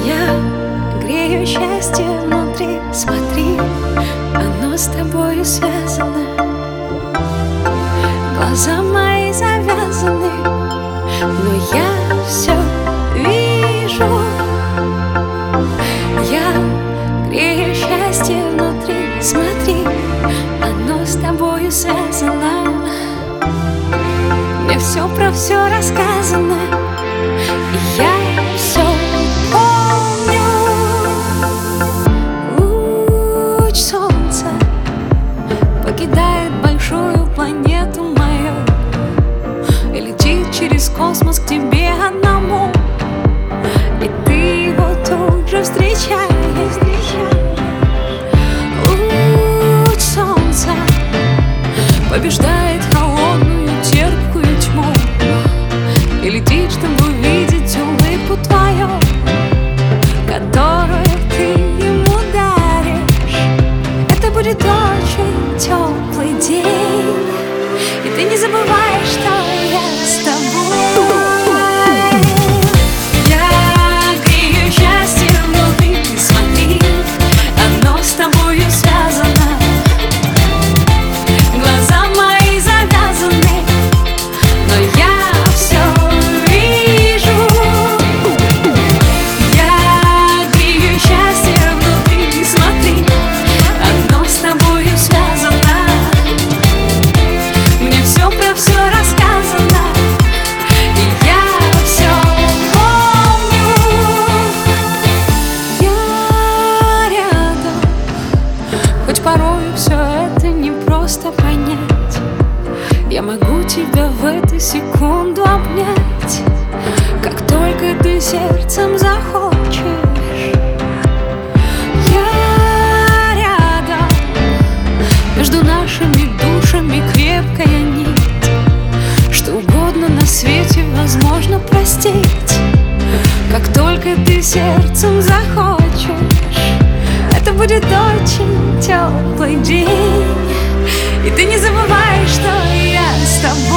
Я грею счастье внутри, смотри, оно с тобою связано. Глаза мои завязаны, но я все вижу. Я грею счастье внутри, смотри, оно с тобою связано. Мне все про все рассказано, и я все помню. Луч солнца покидает большую планету мою и летит через космос к тебе одному, и ты его тут же встречаешь. Луч солнца побеждает холодную терпкую тьму и летит, чтобы увидеть улыбку твою, которую ты ему даришь. Это будет очень теплый день, и ты не забываешь, что я с тобой. Я грею счастье внутри, ты смотри, оно с тобою связано. Глаза мои завязаны, но я все вижу. Я грею счастье внутри, смотри, оно с тобою связано. Мне все про все рассказано, и я все помню. Я рядом, хоть порой все это не просто понять. Я могу тебя в эту секунду обнять, как только ты сердцем захочешь. Я рядом, между нашими душами крепкая нить. Что угодно на свете возможно простить, как только ты сердцем захочешь. Это будет очень теплый день, и ты не забываешь, что я с тобой.